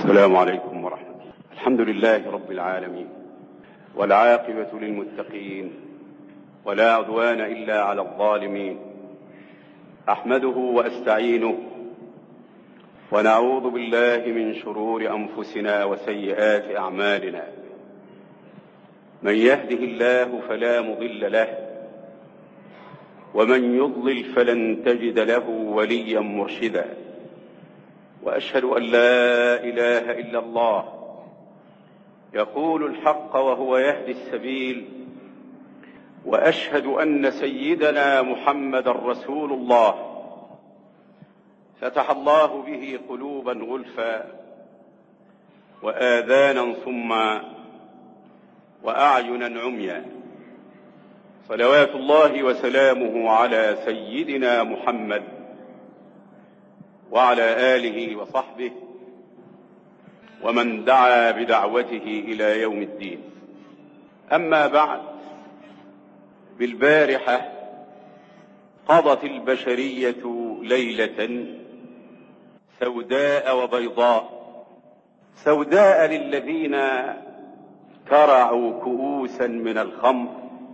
السلام عليكم ورحمة الله. الحمد لله رب العالمين، والعاقبة للمتقين، ولا عدوان إلا على الظالمين. أحمده وأستعينه، ونعوذ بالله من شرور أنفسنا وسيئات أعمالنا. من يهده الله فلا مضل له، ومن يضلل فلن تجد له وليا مرشدا. وأشهد أن لا إله إلا الله يقول الحق وهو يهدي السبيل، وأشهد أن سيدنا محمدا رسول الله فتح الله به قلوبا غلفا وآذانا صما وأعينا عميا. صلوات الله وسلامه على سيدنا محمد وعلى آله وصحبه ومن دعا بدعوته إلى يوم الدين. أما بعد، بالبارحة قضت البشرية ليلة سوداء وبيضاء. سوداء للذين كرعوا كؤوسا من الخمر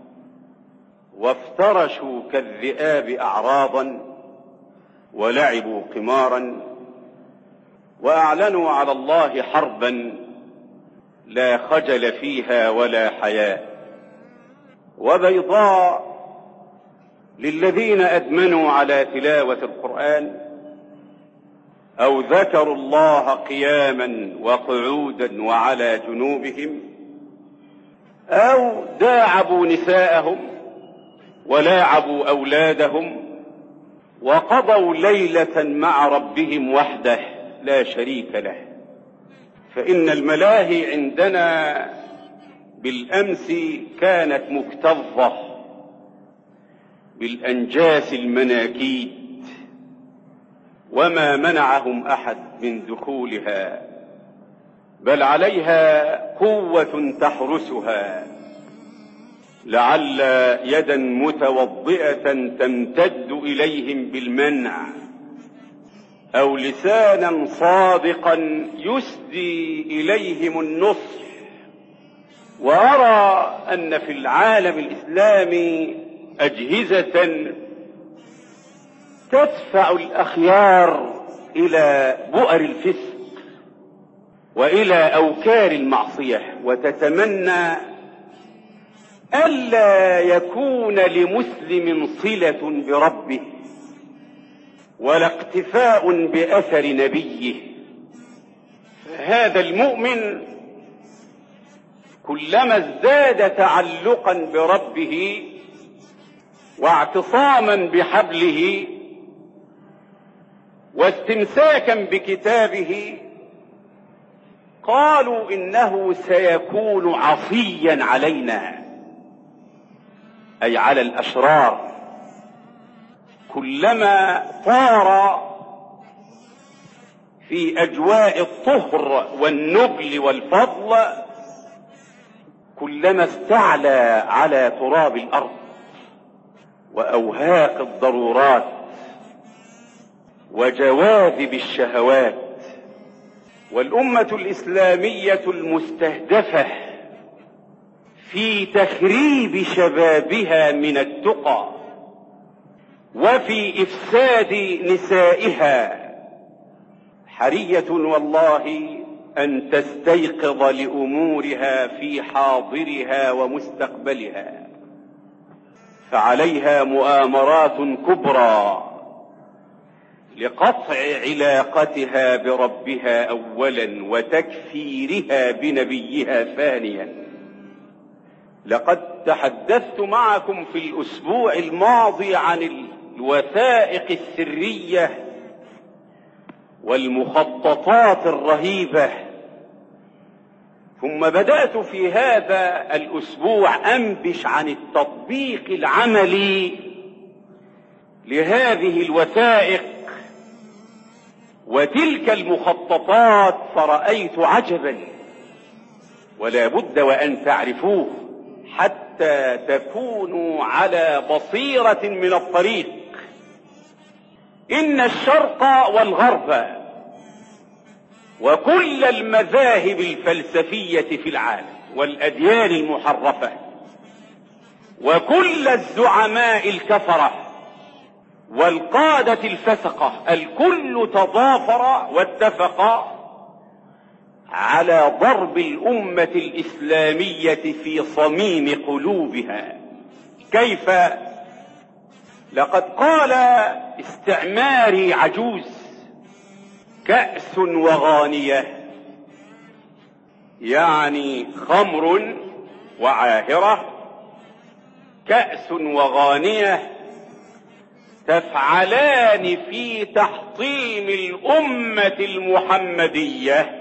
وافترشوا كالذئاب أعراضا ولعبوا قمارا وأعلنوا على الله حربا لا خجل فيها ولا حياء. وبيضاء للذين أدمنوا على تلاوة القرآن أو ذكروا الله قياما وقعودا وعلى جنوبهم، أو داعبوا نساءهم ولاعبوا أولادهم وقضوا ليلة مع ربهم وحده لا شريك له. فإن الملاهي عندنا بالأمس كانت مكتظة بالأنجاس المناكيد، وما منعهم أحد من دخولها، بل عليها قوة تحرسها، لعل يدا متوضئة تمتد إليهم بالمنع، أو لسانا صادقا يسدي إليهم النصح. وأرى أن في العالم الإسلامي أجهزة تدفع الأخيار إلى بؤر الفسق وإلى أوكار المعصية، وتتمنى ألا يكون لمسلم صلة بربه ولا اقتفاء بأثر نبيه. هذا المؤمن كلما ازداد تعلقا بربه واعتصاما بحبله واستمساكا بكتابه، قالوا إنه سيكون عصيا علينا، أي على الأشرار. كلما طار في أجواء الطهر والنبل والفضل، كلما استعلى على تراب الأرض وأوهاق الضرورات وجواذب الشهوات. والأمة الإسلامية المستهدفة في تخريب شبابها من التقى وفي إفساد نسائها حرية والله أن تستيقظ لأمورها في حاضرها ومستقبلها، فعليها مؤامرات كبرى لقطع علاقتها بربها أولا وتكفيرها بنبيها ثانيا. لقد تحدثت معكم في الأسبوع الماضي عن الوثائق السرية والمخططات الرهيبة، ثم بدأت في هذا الأسبوع أنبش عن التطبيق العملي لهذه الوثائق وتلك المخططات، فرأيت عجبا ولا بد وأن تعرفوه حتى تكونوا على بصيرة من الطريق. إن الشرق والغرب وكل المذاهب الفلسفية في العالم والأديان المحرفة وكل الزعماء الكفرة والقادة الفسقة، الكل تضافر واتفق على ضرب الأمة الإسلامية في صميم قلوبها. كيف؟ لقد قال استعماري عجوز: كأس وغانية، يعني خمر وعاهرة، كأس وغانية تفعلان في تحطيم الأمة المحمدية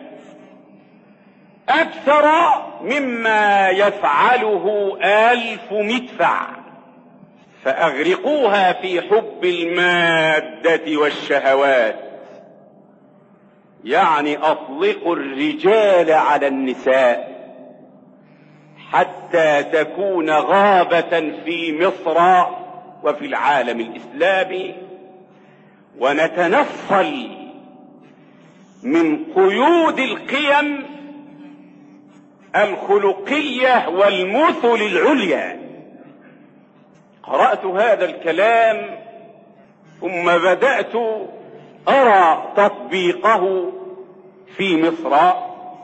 أكثر مما يفعله 1000 مدفع، فأغرقوها في حب المادة والشهوات، يعني أطلقوا الرجال على النساء حتى تكون غابة في مصر وفي العالم الإسلامي، ونتنصل من قيود القيم الخلقية والمثل العليا. قرأت هذا الكلام ثم بدأت أرى تطبيقه في مصر،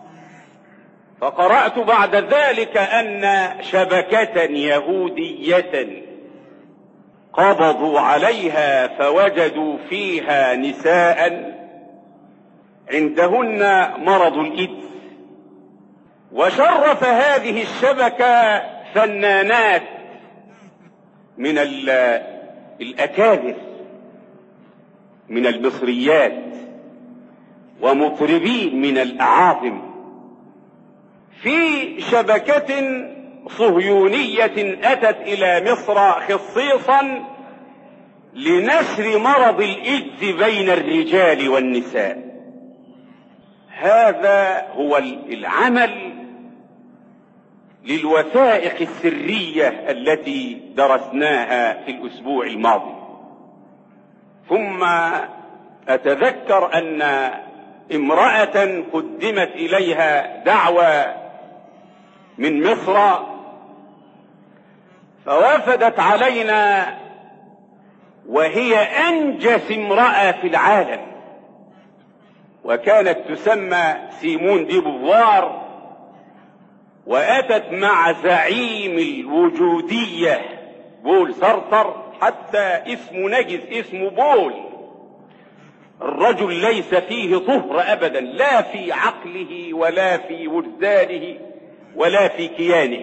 فقرأت بعد ذلك أن شبكة يهودية قبضوا عليها فوجدوا فيها نساء عندهن مرض الإيدز، وشرف هذه الشبكة فنانات من الأكابر من المصريات ومطربين من الأعاظم في شبكة صهيونية أتت إلى مصر خصيصا لنشر مرض الإيدز بين الرجال والنساء. هذا هو العمل للوثائق السرية التي درسناها في الأسبوع الماضي. ثم أتذكر أن امرأة قدمت إليها دعوة من مصر فوافدت علينا وهي أنجس امرأة في العالم، وكانت تسمى سيمون دي بوفوار، وأتت مع زعيم الوجودية بول سارتر، حتى اسمه نجس، اسمه بول. الرجل ليس فيه طهر أبدا، لا في عقله ولا في وجدانه ولا في كيانه،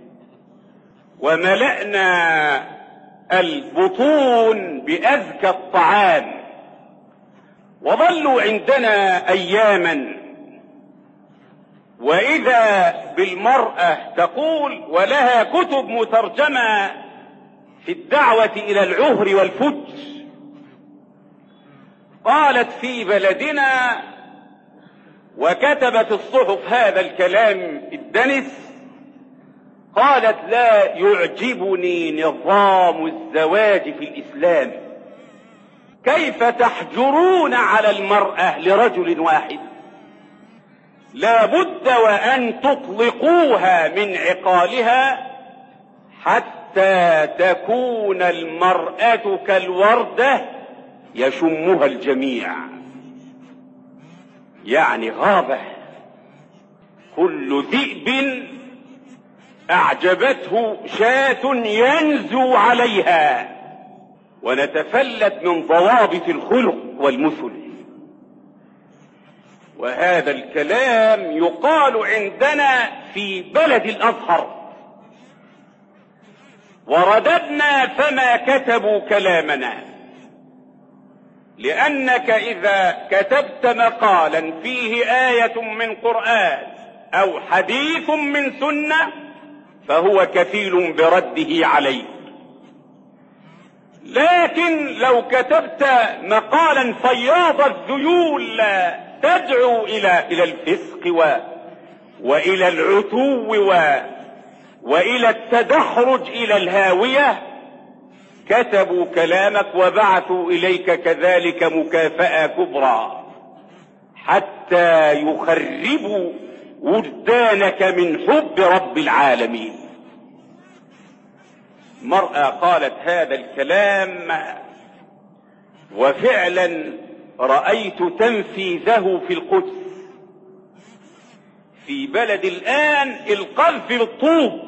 وملأنا البطون بأذكى الطعام، وظلوا عندنا أياما، وإذا بالمرأة تقول ولها كتب مترجمة في الدعوة إلى العهر والفجر. قالت في بلدنا وكتبت الصحف هذا الكلام الدنس، قالت: لا يعجبني نظام الزواج في الإسلام، كيف تحجرون على المرأة لرجل واحد؟ لا بد وأن تطلقوها من عقالها حتى تكون المرأة كالوردة يشمها الجميع، يعني غابة كل ذئب أعجبته شاة ينزو عليها، ونتفلت من ضوابط الخلق والمثل. وهذا الكلام يقال عندنا في بلد الأزهر، ورددنا فما كتبوا كلامنا، لأنك إذا كتبت مقالا فيه آية من قرآن أو حديث من سنة فهو كفيل برده عليك. لكن لو كتبت مقالا فياض الذيول تدعو إلى الفسق وإلى العتو وإلى التدحرج إلى الهاوية، كتبوا كلامك وبعثوا إليك كذلك مكافأة كبرى، حتى يخربوا وجدانك من حب رب العالمين. مرأة قالت هذا الكلام وفعلا رأيت تنفيذه في القدس، في بلد الآن القذف بالطوب،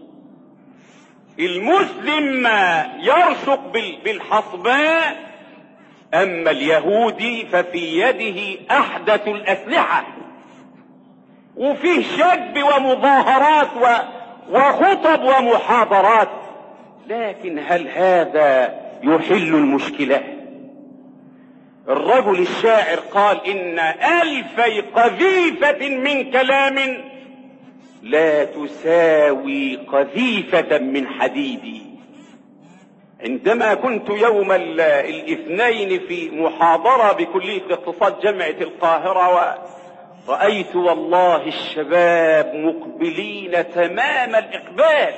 المسلم يرشق بالحصباء، أما اليهودي ففي يده أحدث الأسلحة، وفيه شب ومظاهرات وخطب ومحاضرات. لكن هل هذا يحل المشكلة؟ الرجل الشاعر قال إن 1000 قذيفة من كلام لا تساوي قذيفة من حديد. عندما كنت يوم الاثنين في محاضرة بكلية الاقتصاد جامعة القاهرة، ورأيت والله الشباب مقبلين تمام الإقبال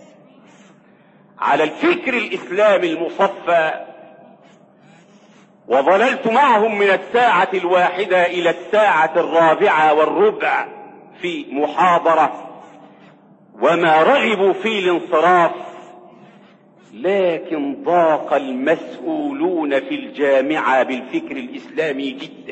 على الفكر الإسلامي المصفى، وظللت معهم من 1:00 إلى 1:15 في محاضرة، وما رغبوا في الانصراف. لكن ضاق المسؤولون في الجامعة بالفكر الإسلامي جدا،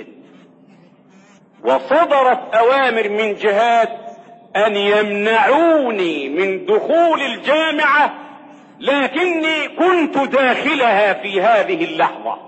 وصدرت أوامر من جهات أن يمنعوني من دخول الجامعة، لكني كنت داخلها في هذه اللحظة.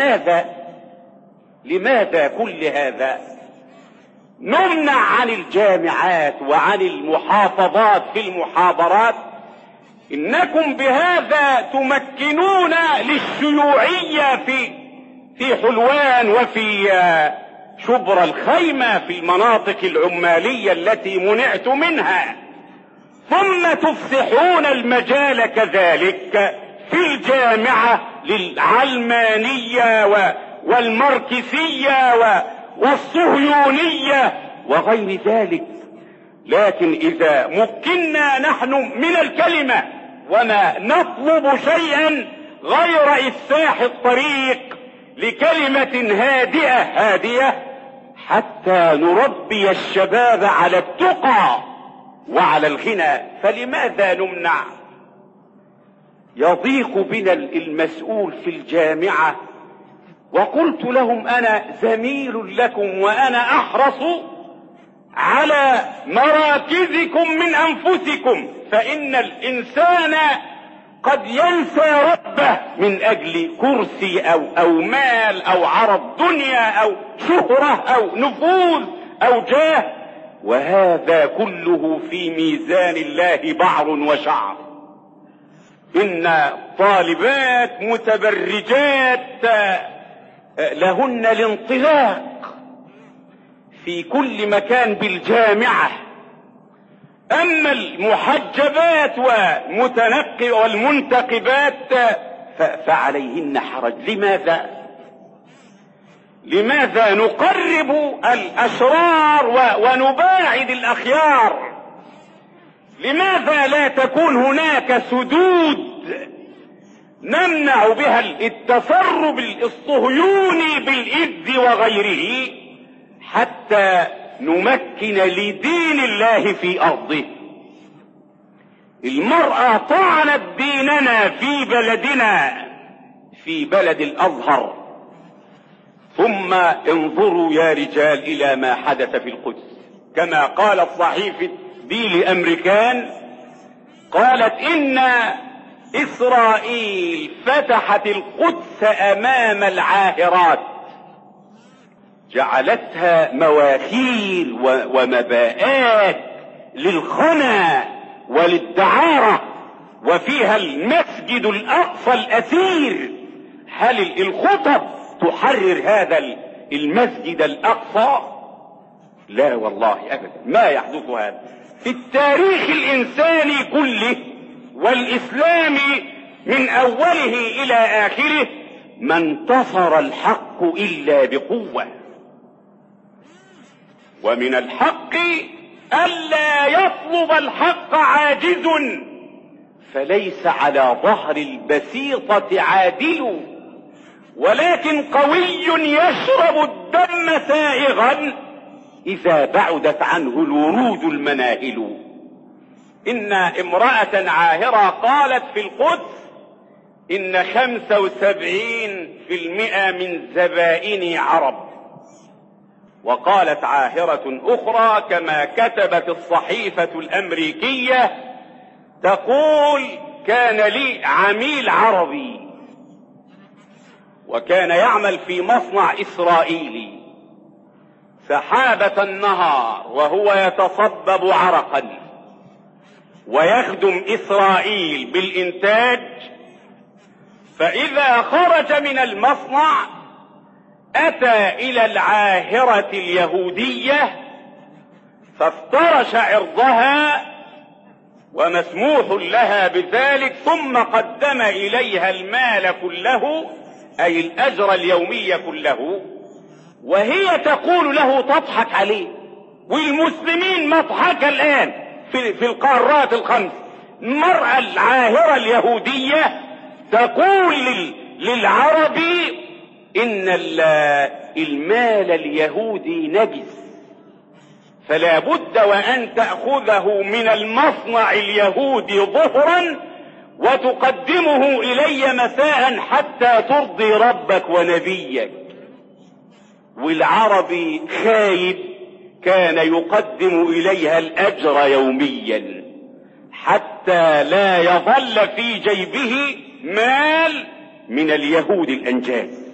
لماذا كل هذا؟ نمنع عن الجامعات وعن المحافظات في المحاضرات. إنكم بهذا تمكنون للشيوعية في حلوان وفي شبرا الخيمة، في المناطق العمالية التي منعت منها، ثم تفسحون المجال كذلك في الجامعة للعلمانية والماركسية والصهيونية وغير ذلك. لكن إذا مكنا نحن من الكلمة وما نطلب شيئا غير إفساح الطريق لكلمة هادئة حتى نربي الشباب على التقى وعلى الغنى، فلماذا نمنع؟ يضيق بنا المسؤول في الجامعة، وقلت لهم أنا زميل لكم وأنا أحرص على مراكزكم من أنفسكم، فإن الإنسان قد ينسى ربه من أجل كرسي أو مال أو عرض دنيا أو شهرة أو نفوذ أو جاه، وهذا كله في ميزان الله بعر وشعر. إن طالبات متبرجات لهن الانطلاق في كل مكان بالجامعة، أما المحجبات والمنتقبات فعليهن حرج. لماذا نقرب الأشرار ونباعد الأخيار؟ لماذا لا تكون هناك سدود نمنع بها التسرب الصهيوني بالإذ وغيره حتى نمكن لدين الله في أرضه؟ المرأة طعنت ديننا في بلدنا، في بلد الأزهر. ثم انظروا يا رجال إلى ما حدث في القدس، كما قالت صحيفة ديلي أمريكان، قالت إن إسرائيل فتحت القدس أمام العاهرات، جعلتها مواخير ومباءات للخنا وللدعارة، وفيها المسجد الأقصى الأثير. هل الخطب تحرر هذا المسجد الأقصى؟ لا والله أبدا، ما يحدث هذا في التاريخ الإنساني كله والإسلامي من أوله إلى آخره. ما انتصر الحق إلا بقوة، ومن الحق ألا يطلب الحق عاجز، فليس على ظهر البسيطة عادل، ولكن قوي يشرب الدم سائغا إذا بعدت عنه الورود المناهل. إن امرأة عاهرة قالت في القدس إن 75% من زبائني عرب. وقالت عاهرة أخرى كما كتبت الصحيفة الأمريكية تقول كان لي عميل عربي وكان يعمل في مصنع إسرائيلي، سحابة النهار وهو يتصبب عرقا ويخدم إسرائيل بالإنتاج، فإذا خرج من المصنع أتى إلى العاهرة اليهودية فافترش عرضها ومسموح لها بذلك، ثم قدم إليها المال كله أي الأجر اليومي كله، وهي تقول له تضحك عليه. والمسلمين مضحكة الآن في القارات الخمس. المرأة العاهرة اليهودية تقول للعربي إن المال اليهودي نجس، فلا بد وأن تأخذه من المصنع اليهودي ظهرا وتقدمه إلي مساء حتى ترضي ربك ونبيك. والعربي خايب كان يقدم إليها الأجر يوميا حتى لا يظل في جيبه مال من اليهود الأنجاز.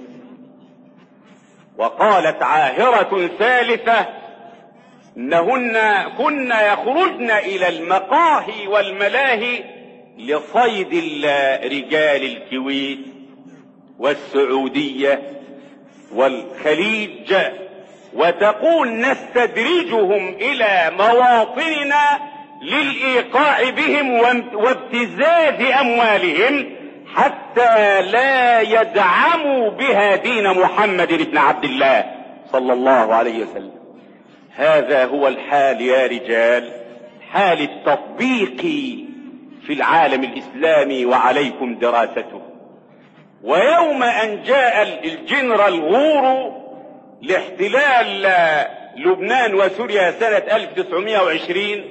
وقالت عاهرة ثالثة إنهن كن يخرجن إلى المقاهي والملاهي لصيد رجال الكويت والسعودية والخليج، وتقول نستدرجهم إلى مواطننا للإيقاع بهم وابتزاز أموالهم حتى لا يدعموا بها دين محمد بن عبد الله صلى الله عليه وسلم. هذا هو الحال يا رجال، حال التطبيق في العالم الإسلامي وعليكم دراسته. ويوم أن جاء الجنرال غورو لاحتلال لبنان وسوريا سنة 1920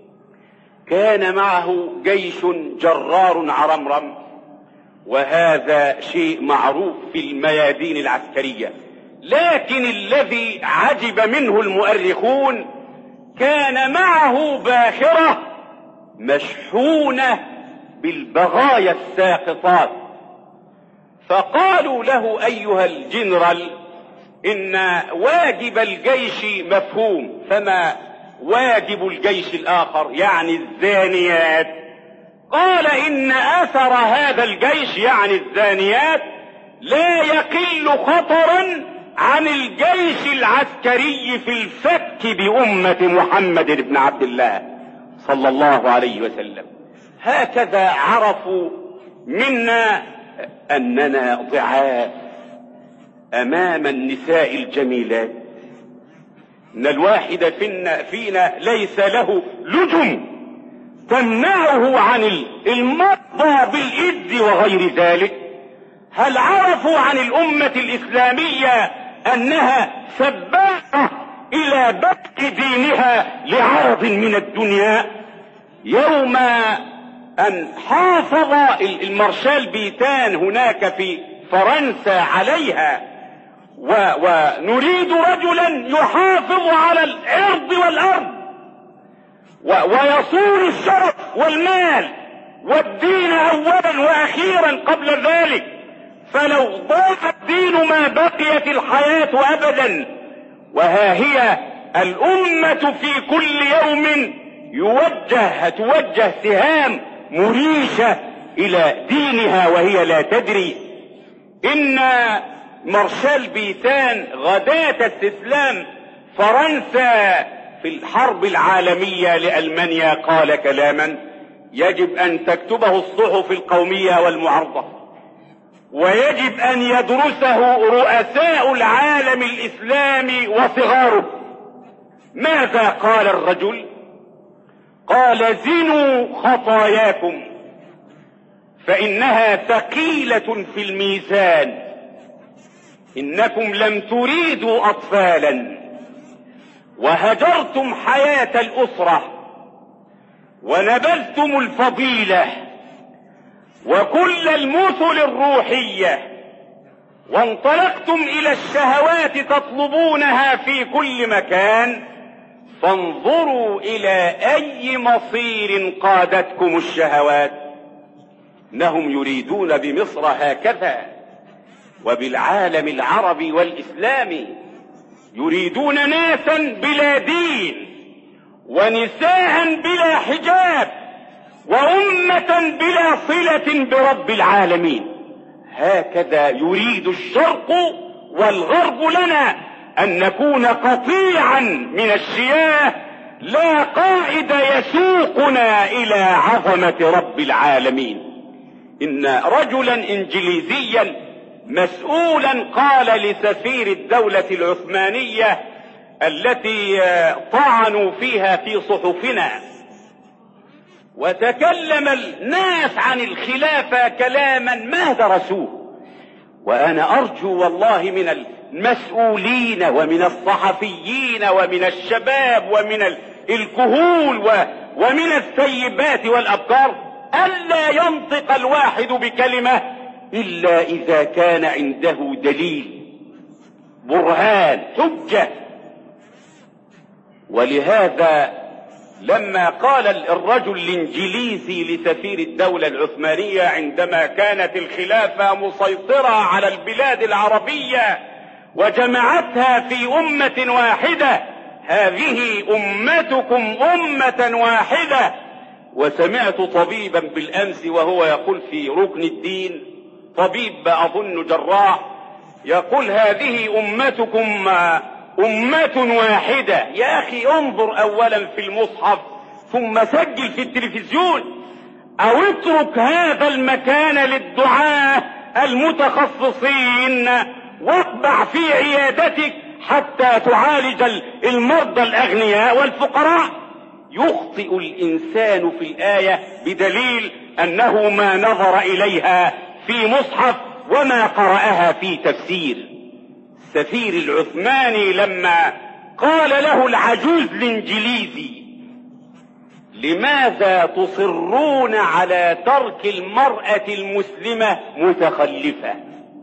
كان معه جيش جرار عرمرم، وهذا شيء معروف في الميادين العسكرية. لكن الذي عجب منه المؤرخون كان معه باخرة مشحونة بالبغايا الساقطات، فقالوا له أيها الجنرال إن واجب الجيش مفهوم، فما واجب الجيش الآخر يعني الزانيات؟ قال إن أثر هذا الجيش يعني الزانيات لا يقل خطرا عن الجيش العسكري في الفك بأمة محمد بن عبد الله صلى الله عليه وسلم. هكذا عرفوا منا أننا ضعاف أمام النساء الجميلات، إن الواحد فينا ليس له لجم تمنعه عن المرضى بالإذ وغير ذلك. هل عرفوا عن الأمة الإسلامية أنها سباقة إلى بدء دينها لعرض من الدنيا؟ يوم أن حافظ المارشال بيتان هناك في فرنسا عليها، ونريد رجلا يحافظ على العرض والأرض ويصون الشرف والمال والدين أولا وأخيرا قبل ذلك، فلو ضاع الدين ما بقيت الحياة أبدا. وها هي الأمة في كل يوم توجه سهام مريشة إلى دينها وهي لا تدري. إن مارشال بيتان غداة استسلام فرنسا في الحرب العالمية لألمانيا قال كلاما يجب أن تكتبه الصحف القومية والمعارضة، ويجب أن يدرسه رؤساء العالم الإسلامي وصغاره. ماذا قال الرجل؟ قال زنوا خطاياكم فإنها ثقيلة في الميزان إنكم لم تريدوا أطفالا وهجرتم حياة الأسرة ونبذتم الفضيلة وكل المثل الروحية وانطلقتم إلى الشهوات تطلبونها في كل مكان، فانظروا إلى أي مصير قادتكم الشهوات. إنهم يريدون بمصر هكذا وبالعالم العربي والإسلامي، يريدون ناسا بلا دين ونساء بلا حجاب وأمة بلا صلة برب العالمين. هكذا يريد الشرق والغرب لنا أن نكون قطيعا من الشياه، لا قائد يسوقنا إلى عظمة رب العالمين. إن رجلا إنجليزيا مسؤولا قال لسفير الدولة العثمانية التي طعنوا فيها في صحفنا، وتكلم الناس عن الخلافة كلاما ما درسوه، وأنا أرجو والله من المسؤولين ومن الصحفيين ومن الشباب ومن الكهول ومن الثيبات والأبكار ألا ينطق الواحد بكلمة إلا إذا كان عنده دليل، برهان، حجة. ولهذا لما قال الرجل الإنجليزي لسفير الدولة العثمانية عندما كانت الخلافة مسيطرة على البلاد العربية وجمعتها في أمة واحدة، هذه أمتكم أمة واحدة. وسمعت طبيبا بالأمس وهو يقول في ركن الدين، طبيب أظن جراح، يقول هذه أمتكم أمة واحدة. يا أخي انظر أولا في المصحف ثم سجل في التلفزيون، أو اترك هذا المكان للدعاة المتخصصين واطبع في عيادتك حتى تعالج المرضى الأغنياء والفقراء. يخطئ الإنسان في الآية بدليل أنه ما نظر إليها في مصحف وما قرأها في تفسير. السفير العثماني لما قال له العجوز الإنجليزي لماذا تصرون على ترك المرأة المسلمة متخلفة،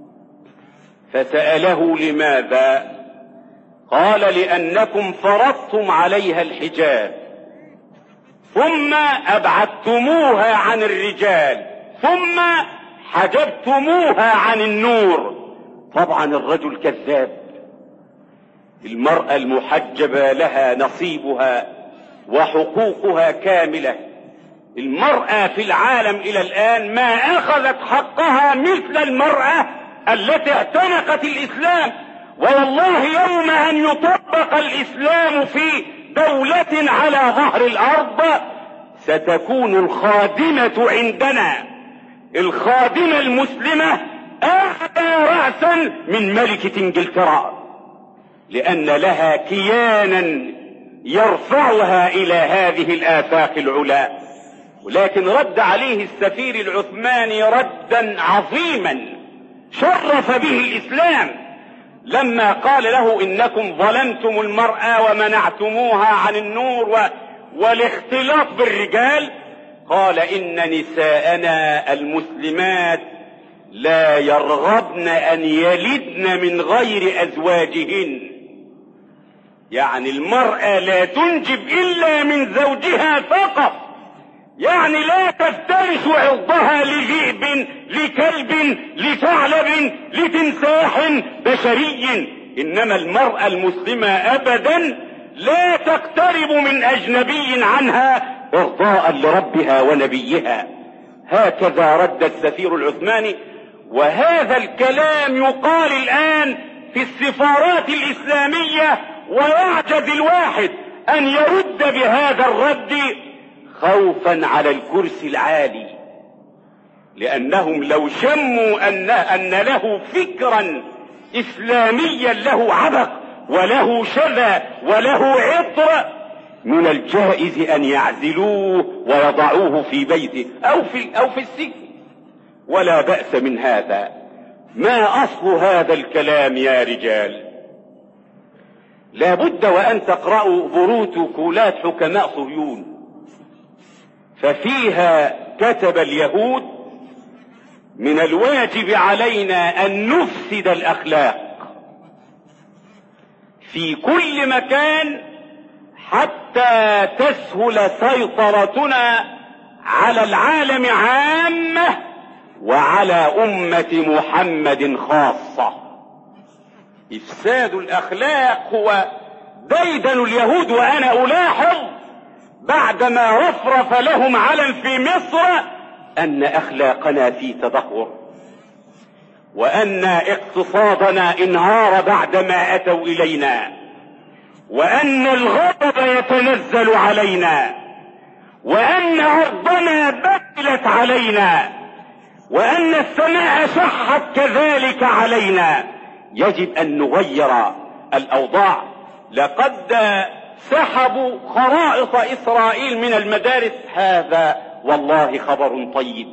فسأله لماذا؟ قال لأنكم فرضتم عليها الحجاب ثم أبعدتموها عن الرجال ثم حجبتموها عن النور. طبعا الرجل كذاب، المرأة المحجبة لها نصيبها وحقوقها كاملة. المرأة في العالم إلى الآن ما أخذت حقها مثل المرأة التي اعتنقت الإسلام. والله يوم أن يطبق الإسلام في دولة على ظهر الأرض ستكون الخادمة عندنا، الخادمة المسلمة، أعلى رأسا من ملكة إنجلترا، لأن لها كيانا يرفعها إلى هذه الآفاق العلا. ولكن رد عليه السفير العثماني ردا عظيما شرف به الإسلام لما قال له إنكم ظلمتم المرأة ومنعتموها عن النور والاختلاط بالرجال. قال إن نساءنا المسلمات لا يرغبن أن يلدن من غير أزواجهن، يعني المرأة لا تنجب إلا من زوجها فقط، يعني لا تفترس عرضها لذئب لكلب لثعلب لتمساح بشري. إنما المرأة المسلمة أبدا لا تقترب من أجنبي عنها إرضاء لربها ونبيها. هكذا رد السفير العثماني، وهذا الكلام يقال الآن في السفارات الإسلامية، ويعجز الواحد أن يرد بهذا الرد خوفا على الكرسي العالي، لأنهم لو شموا أن له فكرا إسلاميا له عبق وله شذا وله عطر، من الجائز أن يعزلوه ويضعوه في بيته أو في السجن، ولا بأس من هذا. ما أصل هذا الكلام يا رجال؟ لا بد وأن تقرأوا بروتوكولات حكماء صهيون، ففيها كتب اليهود: من الواجب علينا أن نفسد الأخلاق في كل مكان حتى تسهل سيطرتنا على العالم عامة وعلى أمة محمد خاصة. إفساد الأخلاق هو ديدن اليهود، وأنا ألاحظ بعدما رفرف لهم علم في مصر أن أخلاقنا في تدهور، وأن اقتصادنا انهار بعدما أتوا إلينا، وأن الغضب يتنزل علينا، وأن أرضنا بتلت علينا، وأن السماء شحت كذلك علينا. يجب أن نغير الأوضاع. لقد سحبوا خرائط إسرائيل من المدارس، هذا والله خبر طيب،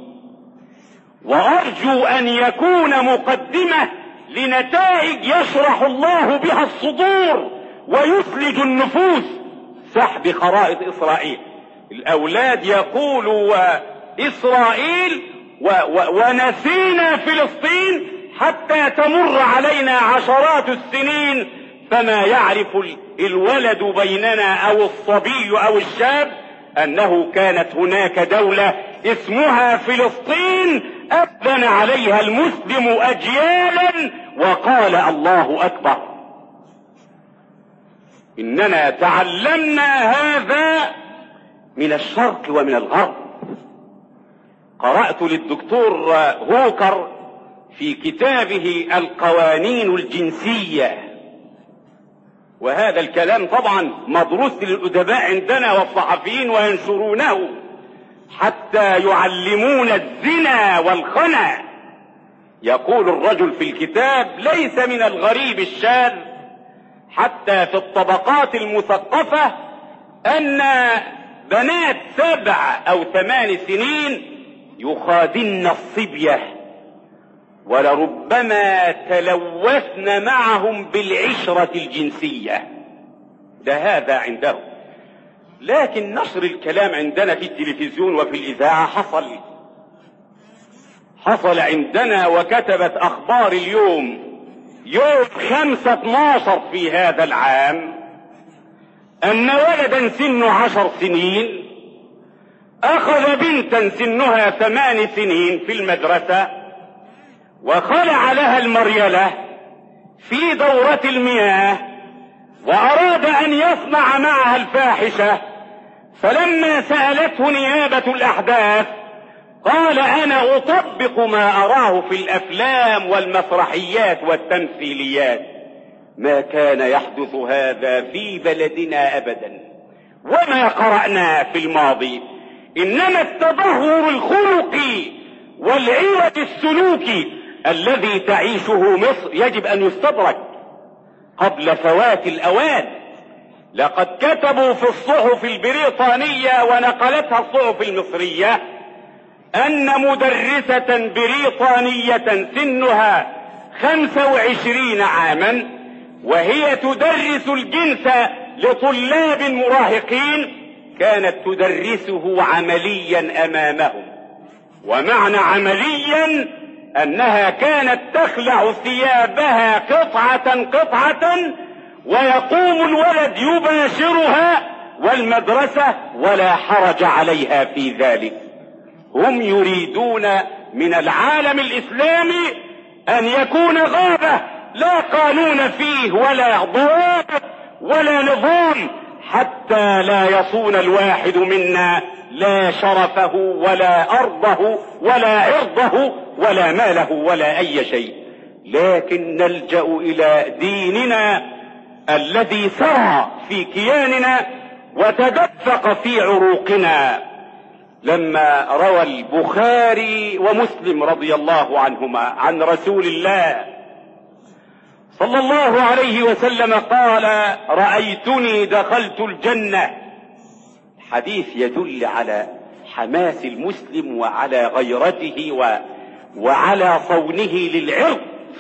وأرجو أن يكون مقدمة لنتائج يشرح الله بها الصدور ويثلج النفوس. سحب خرائط إسرائيل، الأولاد يقولوا إسرائيل ونسينا فلسطين حتى تمر علينا عشرات السنين، فما يعرف الولد بيننا أو الصبي أو الشاب أنه كانت هناك دولة اسمها فلسطين أبدن عليها المسلم أجيالا وقال الله أكبر. إننا تعلمنا هذا من الشرق ومن الغرب. قرأت للدكتور هوكر في كتابه القوانين الجنسية، وهذا الكلام طبعا مدروس للأدباء عندنا والصحفيين وينشرونه حتى يعلمون الزنا والخنا. يقول الرجل في الكتاب: ليس من الغريب الشاذ حتى في الطبقات المثقفة أن بنات 7 أو 8 سنين يخادن الصبية، ولربما تلوثن معهم بالعشرة الجنسية. ده هذا عندهم. لكن نشر الكلام عندنا في التلفزيون وفي الإذاعة حصل عندنا، وكتبت أخبار اليوم يوم 5/12 في هذا العام أن ولدا سنه 10 سنين أخذ بنتا سنها 8 سنين في المدرسة وخلع لها المريلة في دورة المياه، وأراد أن يصنع معها الفاحشة. فلما سألته نيابة الأحداث قال: أنا أطبق ما أراه في الأفلام والمسرحيات والتمثيليات. ما كان يحدث هذا في بلدنا أبدا، وما قرأنا في الماضي. إنما التدهور الخلقي والعوج السلوكي الذي تعيشه مصر يجب أن يستدرك قبل فوات الأوان. لقد كتبوا في الصحف البريطانية ونقلتها الصحف المصرية أن مدرسة بريطانية سنها 25 عاما وهي تدرس الجنس لطلاب مراهقين كانت تدرسه عمليا أمامهم. ومعنى عمليا أنها كانت تخلع ثيابها قطعة ويقوم الولد يباشرها والمدرسة ولا حرج عليها في ذلك. هم يريدون من العالم الإسلامي أن يكون غابة لا قانون فيه ولا ضوابط ولا نظام، حتى لا يصون الواحد منا لا شرفه ولا أرضه ولا عرضه ولا ماله ولا أي شيء. لكن نلجأ إلى ديننا الذي سرى في كياننا وتدفق في عروقنا. لما روى البخاري ومسلم رضي الله عنهما عن رسول الله صلى الله عليه وسلم قال: رأيتني دخلت الجنة. حديث يدل على حماس المسلم وعلى غيرته وعلى صونه للعرض.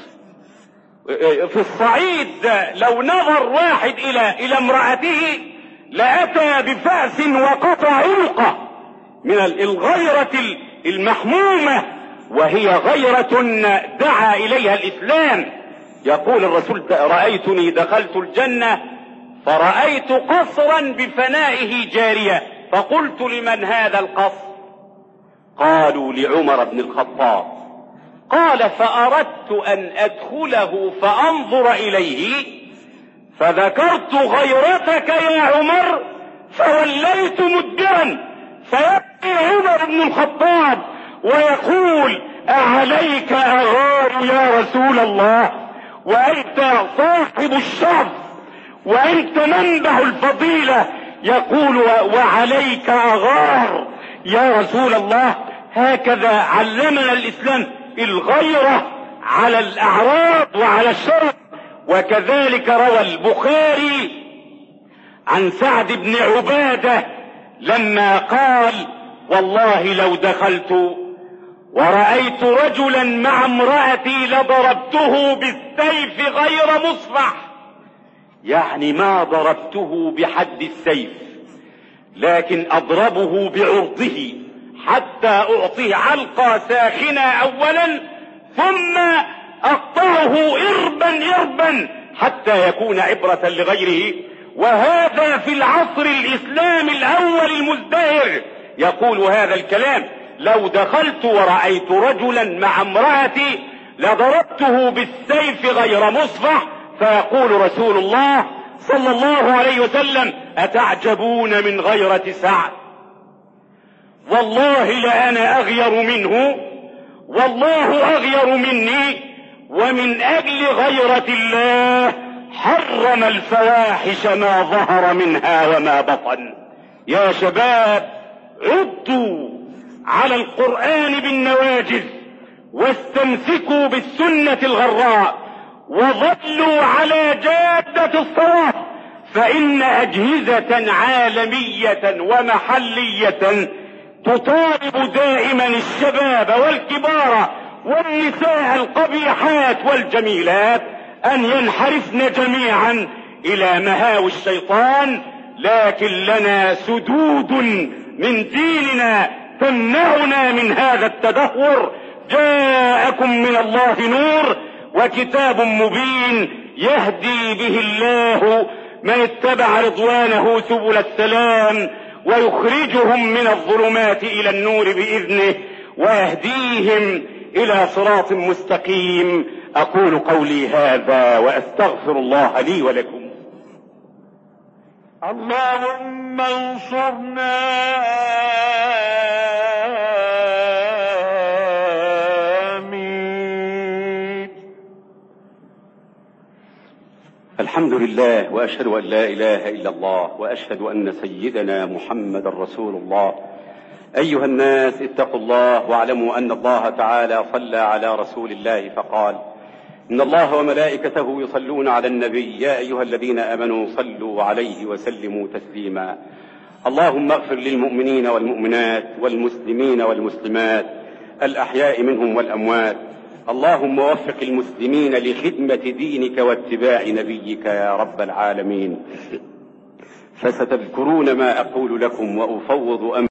في الصعيد لو نظر واحد الى امرأته لأتى بفأس وقطع عنقه من الغيرة المحمومة، وهي غيرة دعا إليها الإسلام. يقول الرسول: رأيتني دخلت الجنة فرأيت قصرا بفنائه جارية، فقلت: لمن هذا القصر؟ قالوا: لعمر بن الخطاب. قال: فأردت أن أدخله فأنظر إليه فذكرت غيرتك يا عمر فوليت مدبرا، فيبكي عمر بن الخطاب ويقول: أعليك أغار يا رسول الله، وأنت صاحب الشرف وأنت منبع الفضيلة. يقول: وعليك أغار يا رسول الله. هكذا علمنا الإسلام الغيرة على الأعراض وعلى الشرف. وكذلك روى البخاري عن سعد بن عبادة لما قال: والله لو دخلت ورأيت رجلا مع امرأتي لضربته بالسيف غير مصفح، يعني ما ضربته بحد السيف لكن أضربه بعرضه حتى أعطيه علقة ساخنة أولا، ثم أقطعه إربا إربا حتى يكون عبرة لغيره. وهذا في العصر الإسلامي الأول المزدهر يقول هذا الكلام: لو دخلت ورأيت رجلا مع امرأتي لضربته بالسيف غير مصفح. فيقول رسول الله صلى الله عليه وسلم: أتعجبون من غيرة سعد؟ والله لأنا أغير منه، والله أغير مني، ومن أجل غيرة الله حرم الفواحش ما ظهر منها وما بطن. يا شباب، عضوا على القرآن بالنواجذ واستمسكوا بالسنة الغراء وظلوا على جادة الصواب، فإن أجهزة عالمية ومحلية تطالب دائما الشباب والكبار والنساء القبيحات والجميلات أن ينحرفن جميعا إلى مهاوي الشيطان، لكن لنا سدود من ديننا تمنعنا من هذا التدهور. جاءكم من الله نور وكتاب مبين يهدي به الله من اتبع رضوانه سبل السلام، ويخرجهم من الظلمات إلى النور بإذنه، ويهديهم إلى صراط مستقيم. أقول قولي هذا وأستغفر الله لي ولكم. اللهم انصرنا آمين. الحمد لله، وأشهد أن لا إله إلا الله، وأشهد أن سيدنا محمد رسول الله. أيها الناس، اتقوا الله واعلموا أن الله تعالى صلى على رسول الله فقال: إن الله وملائكته يصلون على النبي يا أيها الذين آمنوا صلوا عليه وسلموا تسليما. اللهم اغفر للمؤمنين والمؤمنات والمسلمين والمسلمات الأحياء منهم والأموات. اللهم وفق المسلمين لخدمة دينك واتباع نبيك يا رب العالمين. فستذكرون ما أقول لكم وأفوض أمري